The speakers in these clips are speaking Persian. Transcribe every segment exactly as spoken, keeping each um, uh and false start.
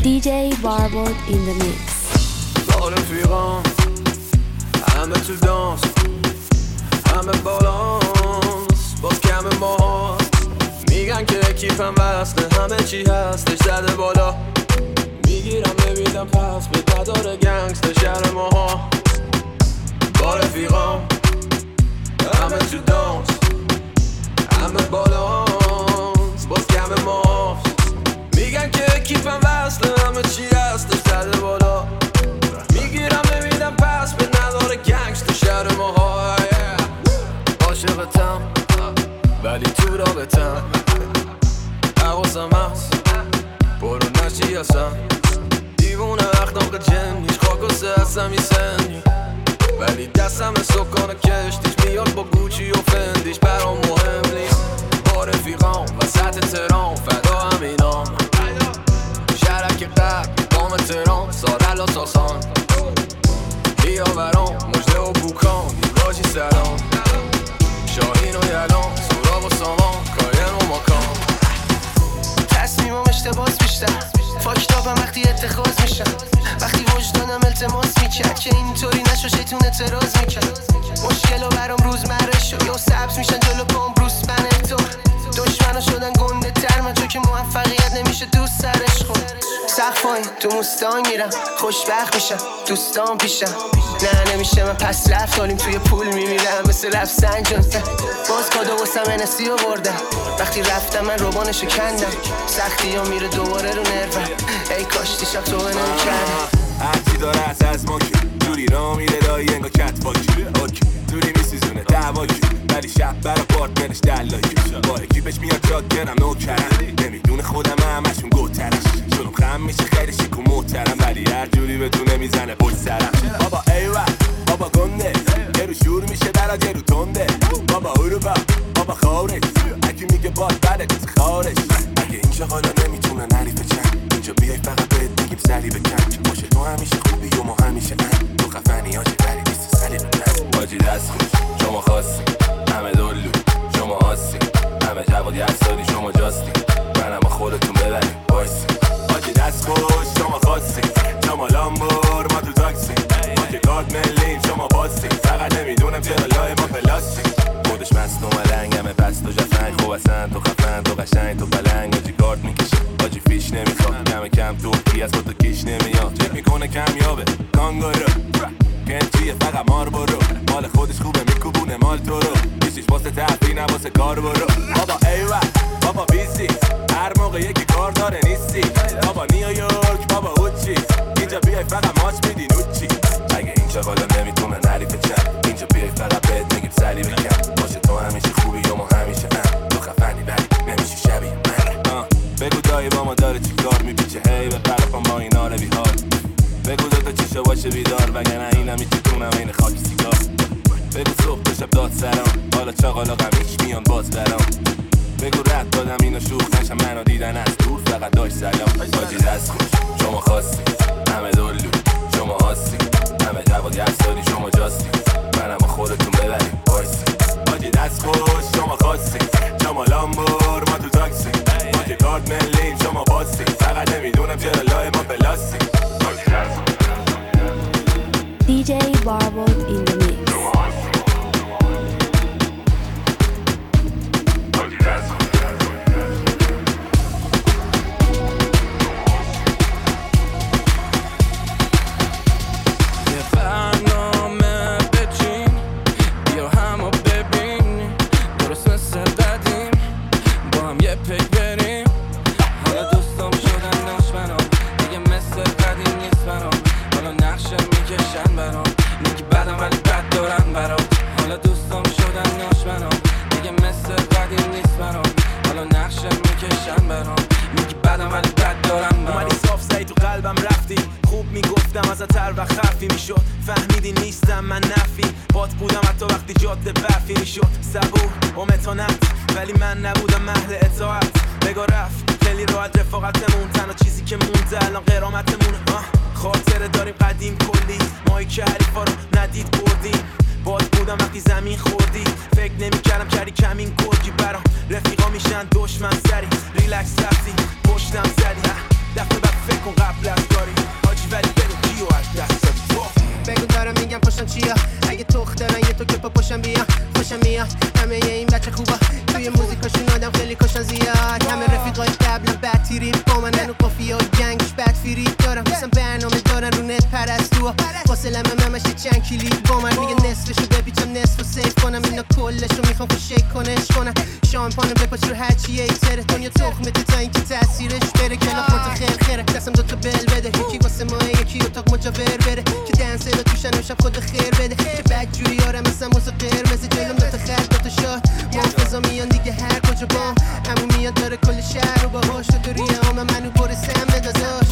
دی جی Barbod in the mix. با رفیقام همه تو دانس، همه بالانس، باز کم ما میگن که کیفم وصله، همه چی هستش زده بالا. میگیرم ببینم پس به نداره گنگستر شهر ماها. با رفیقام همه تو دانس، همه بالانس، باز کم ما میگن که کیفم وصله، همه چی هستش زده بالا. میگیرم نمیدم پس به نداره گنگستر شهر ماها. عاشقتم ولی تو رابطم، حواسم هست برو نشی اصلا. دیوونه اخلاق جنیش خاک و سه هستم ای سنی، ولی دستم سکان کشتیش میاد با گوچی و فندیش برام مهم نیست. با رفیقام وسط ترام فدا همینام، شرک قرد بام ترام سارل و ساسان، بیا برام مجده و بوکان دیگاجی سلام. شاهین و یلان سوراب و سامان کاین و مکان. تصمیمم اشتباس بیشتر فاکتابم وقتی اتخاذ میشم، وقتی وجدانم التماس میکرد که اینطوری نشو شیطون اعتراض میکرد. مشکل و برام روزمره شد یا سبز میشن جلو پام بروس بنر. تو دشمنا شدن گنده تر من، چون که موفقیت نمیشه دوست سرش خون. سقفای تو موستان میرم خوشبخت میشم دوستان پیشم. نه نمیشه من پس رفتالیم توی پول میمیرم مثل رفسنجان. باز کادو واسم انسی رو بردم، وقتی رفتم من روبانشو کندم. سختی ها میره دوباره رو نروم، ای کاش دیشب تو نمیکردم. هرچی داره از از ما که جوری را میره دایی انگا کت باکی. اوکی جوری میسیزونه دعواکی، ولی شب برا پارتنرش دلایی. با اکیپش میاد جاگرم نوکرم، نمیدونه خودم همشون گوترش. شلوم خم میشه خیلی شیک و محترم، ولی هر جوری بتونه میزنه پشت سرم. بابا ایوه بابا گنده، یه رو شور میشه برا یه رو تنده. بابا اروپا بابا خارج، اگه میگه باد بله کسی خارج. اگه این شغالا نمیتونه نریفه چند، اینجا بیای فقط بهت بگیم سری بکن. باشه تو همیشه خوبی و ما همیشه ان، تو خفنی هاچی بری بیست سری بکن. باجی دست خوش شما خواستی، همه دلو شما هستی، همه جواد یستانی شما جاستی، منم با خودتون ببریم بایستی. باجی دست خوش شما خواستی، شما لامبور ما تو تاکسی، ما که کارت ملیم شما باستی. فقط نمیدونم چرا لای ما پلاستی. خودش مست و ملنگمه پس تو جفنگ، خوب اصلا تو خفن تو قشنگ تو پلنگ. آجی کارت میکشه آجی فیش نمیخواد، کم کم تو از خود تو کیش نمیاد. چک میکنه کمیابه کانگورو کنچیه فقط مار برو، مال خودش خوبه میکوبونه مال تو رو. بیشیش واسه تحفی نه واسه کار برو. بابا ایوه بابا بیسی، هر موقع یکی کار داره نیستی. بابا نیویورک بابا اوچی، اینجا بیای فقط ماچ میدی نوچی. اگه این شغالا نمیتونه نریفه چند، اینجا بیای فقط بهت میگیم سری بکن. باشه تو همیشه خوبی و ما همیشه ان، تو خفنی ولی نمیشی شبیه من. بگو دایی با ما داره چی کار میپیچه هی به طرفم با اینا رو بیحال. بگو دو تا چیشه باشه بیدار، وگرنه اینم میچکونم این خاکی سیگار. بگو صبح تا شب داد سرم، حالا چاقالا غمیش میان باز برام. بگو رد دادم اینو شوخ نشم، منو دیدن از دور فقط داشت سلام. باجی دست خوش شما خواستی، همه دلو شما هستی، همه جواد یستانی شما جاستی، منم با خودتون ببریم بایستی. باجی دست خوش شما خواستی، شما لامبور ما تو تاکسی، ما که کارت ملیم شما باستی. فقط نمیدونم چرا لای ما پلاستی. دی جی Barbod in the mix. رفیقا میشن دشمن سری، ریلکس رفتی پشتم زدی، دفعه بعد فکر کن قبل اینترنت پرستو واسه لمه ممشه چند کلید با من میگه نصفشو بپیچم نصفو سیف کنم اینا کلشو میخوام فشک کنش کنم شامپانو بپاچ رو هرچی ایتره دنیا تخمته تا اینکه تاثیرش بره کلا پورت خیر خیره دستم دوتا بل بده یکی واسه ما یکی اتاق مجاور بره که دنسه رو توشن شب خود خیر بده که بدجوری آرم مثلا موزه قرمز جلوم دوتا خرد دوتا شاد محافظا میان دیگه هر کجا بام همون میاد داره کل شهر رو باهاش تو دوریه همه منو برسم به داداش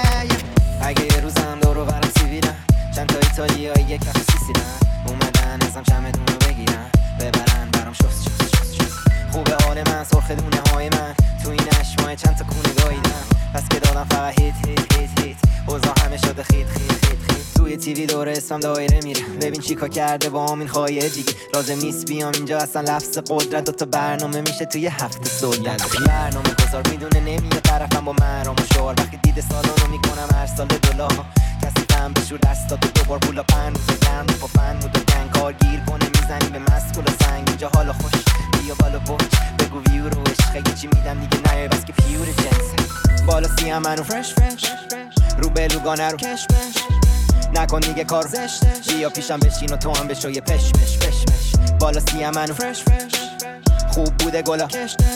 اگه یه روزم دورو برم سیویلم چند تا ایتالیایی یک کف سیسیلم اومدن ازم چمدون رو بگیرن ببرن برام شست شست شست شست خوبه حال من سرخ دونه های من تو این اشمای چند تا کونه گاییدم پس که دادم فقط هیت هیت هیت هیت اوضاع همه شده خیت خیت خیت خیت توی تیوی دور اسمم دایره میره ببین چیکار کرده با همین خواهیه دیگه لازم نیست بیام اینجا اصلا لفظ قدرت دوتا برنامه میشه توی هفته سولن برنامه گذار میدونه نمیاد طرفم با من رام و شعار وقتی دید سالن رو میکنم هر سال دلار کسی فهم بشور دستاتو دوبار پولا پن روز گرم با فن بود و گنگ کار گیر کنه میزنی به مسکول و سنگ اینجا حالا خوش بیا بالا بوچ بگو ویو رو عشق اگه چی میدم دیگه نیای بس که پیور جنس بالا سیم منو فرش فرش رو بلوگانه رو کش بش نکن دیگه کار زشتش بیا پیشم بشین و تو هم بشو یه پش پش پش پش بالا سیم منو فرش فرش خوب بوده گلا کشتش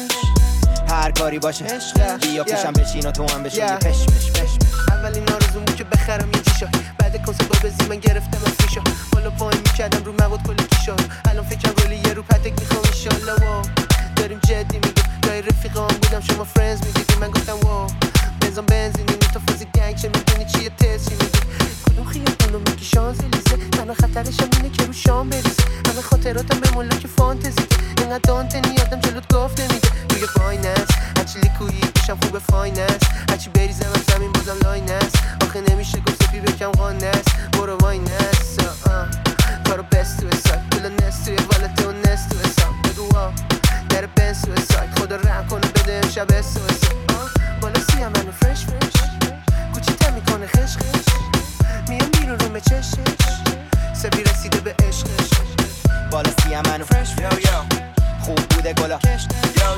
هر کاری باشه عشق بیا پیشم بشین و تو هم بشو یه پش پش پش اولین آرزوم بود که بخرم یه جیشا بعد کنسرت با بزی من گرفتم افریشا بالا پایین میکردم رو مواد کلی کیشا الان فکرم رولی یه رو پتک میخوام انشالله واو داریم جدی میگیم جای رفیقام بودم شما فرندز میگید من گفتم واو بنزام بنزینی تو فوزی گنگ چه میدونی چیه تست میگی کدوم خیابون رو میگی شانزلیزه تنها خطرش هم اینه که رو شام بریزه همه خاطراتم به ملاک فانتزی اینقدر دانتنی آدم جلوت گفت نمیده روی فایننس هرچی لیکویی پیشم خوبه فایننس هرچی بریزم هم زمین بازم لاینس آخه نمیشه گفت سپی بکم قانس برو واینس کارو بست تو اسایت دل نست توی والته و نست تو اسایت بگو ها در بنس تو اسایت خدا رحم کنه بده امشب اسو اسو بالا سیم منو فرش فرش کوچیتم میکنه خش خش میام بیرون رو مچشش سپی رسیده به عشقش بالا سیم منو فرش فرش خوب بوده گلا کشتش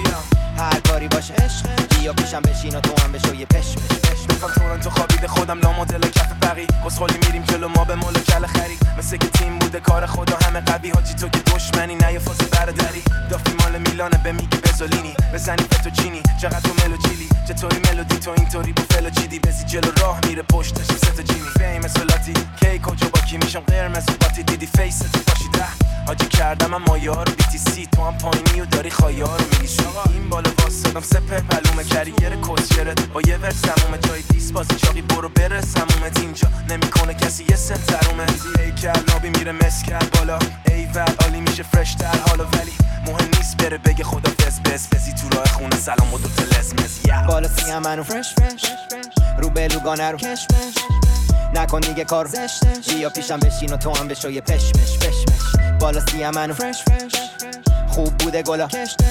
هر کاری باشه عشق بیا پیشم بشین و تو هم بشو یه پش پش پش بفهم تورنتو خوابیده خودم لامودل کف بقی کسخولی میریم جلو ما به مولا کل خری مثل که تیم بوده کار خدا همه قوی حاجی تو که دشمنی نه یه فاز برادری دافتی مال میلانه به میگی بزولینی بزنی فتوچینی چقدر تو ملو چیلی چطوری ملودی تو اینطوری با فلو چیدی بزی جلو راه میره پشتش سه تا جیمی فیمس و لاتی کی کجا با کی میشم قرمز و باتی دیدی فیس تو باشی ده حاجی کردم اما یار بی تی سی تو هم پایینی و داری خایا رو میگیشی این بالا واسدم سپه پلومه کریر کوچیرت با یه ورس تمومه جای دیس بازی چاقی برو برس همومت اینجا نمیکنه کسی یه سنت ترومه ای کرد نابی میره مس کرد بالا ای ور عالی میشه فرش تر حالا ولی مهم نیست بره بگه خدا فز بز بزی تو راه خونه سلام و دوتا لزمز بالا سیم منو فرش فرش رو بلوگانه رو کش بش نکن دیگه کار زشتش بیا پیشم بشین و تو هم بشو یه پش پش پش پش بالا سیم منو فرش فرش خوب بوده گلا کشتش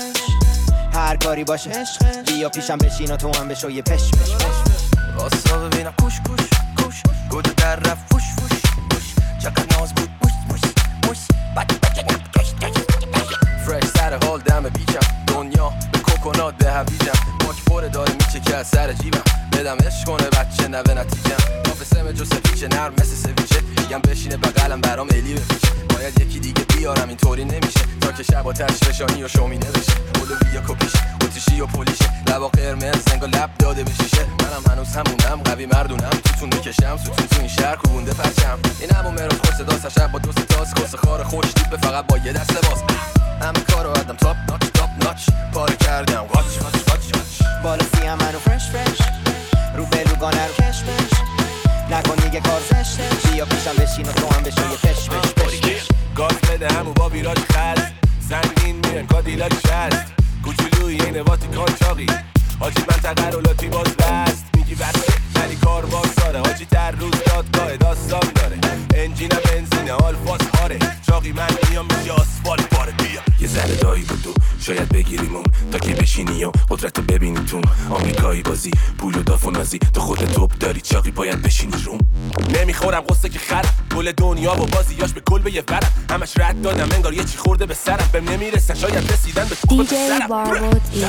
هر کاری باشه عشق بیا پیشم بشین و تو هم بشو یه پش پش پش واسا ببینم کوش کوش کوش گوده در رفت فوش فوش فوش چقدر ناز بود بوش بوش بوش بچه بچه نم کش کش فرش سر حال دم بیچم دنیا به کوکونات به هویجم ماک پره داره میچه که از سر جیبم بدم عشق کنه بچه نوه نتیجم نافسم جو سفیچه نرم مثل سویچه میگم بشینه بغلم برام الی بپیچه باید یکی دیگه بیارم اینطوری نمیشه تا که شب آتش فشانی و شومینه بشه اولویا کپیشه اتیشی و پولیشه لبا قرمز زنگا لب داده بشیشه منم هنوز همونم قوی مردونم توتون میکشم ستون تو این شهر کوبونده پرچم این همون مروز خوش صدا شب با دوست تاس کس خار خوش دیپ فقط با یه دست باز همه کارو آدم تاپ ناچ تاپ ناچ پاره کردم واچ واچ واچ واچ بالا سیم منو فرش فرش رو بلوگانه رو کش بش نکن دیگه کار زشتش بیا پیشم بشین و تو هم بشو یه پش پش پش گاز بده همو با بیراج خست زنگین میرن کادیلاک شست کوچولوی این واتیکان چاقی حاجی من تقرلاتی باز بست میگی بسته ولی کار باز داره حاجی در روز دادگاه داستان داره انجینه بنزینه آلفاس هاره چاقی من میام میشه آسفالت باره بیا یه ذره دایی بود و شاید بگیریمون تا که بشینی و قدرت رو ببینی تو آمریکایی بازی پول و داف و نازی تو خود توپ داری چاقی باید بشینی روم نمیخورم قصه که خرم گل دنیا با بازیاش به گل به یه ورم همش رد دادم انگار یه چی خورده به سرم بهم نمیرسن شاید رسیدن به توپ به سرم دی جی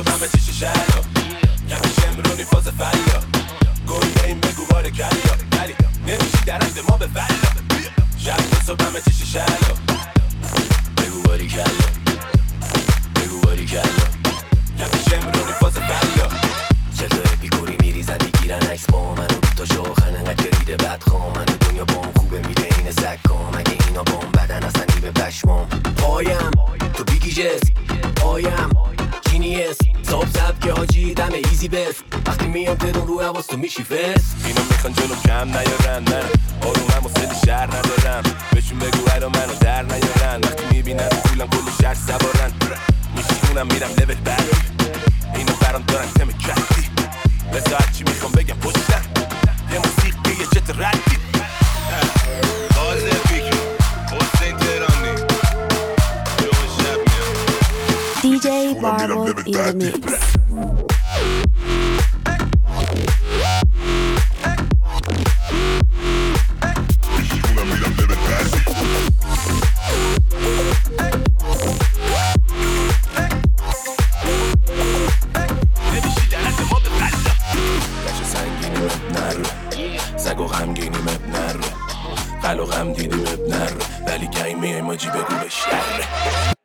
Barbot in the mix. یعنی شمرونی فاز فریا گل این بگو باره کلیا نمیشه درنگ ما به ولا شب تا صبح همه چیش شلا بگو باری کلا بگو باری کلا کمی شمرونی فاز فلا چطور بیکوری میری زدی گیرن عکس با منو تا شاخن انقدر گریده بدخوام منو دنیا بام خوبه میده این سکام اگه اینا بام بدن اصلا نی به پشمام پایم تو بیگی جس پایم جینیس صاحب سبک حاجی دم ایزی بس وقتی میام ترون رو حواس تو میشی فس اینا میخوان جلوم کم نیارن من آرومم و سلی شهر ندارم بهشون بگو هر منو در نیارن وقتی میبینن پولم کل شهر سوارن میشونم میرم لبت بری اینا برام دارن تم کردی لذا هرچی میخوام بگم پشتن یه موسیقی یه جت ردی بازه بیکی حسین تهرانی جوه شب میام دی جی Marvel in the mix. سگ و غمگینیم اب نره قل و غم دیدیم اب نره ولی گیم ایماجی بگو به شره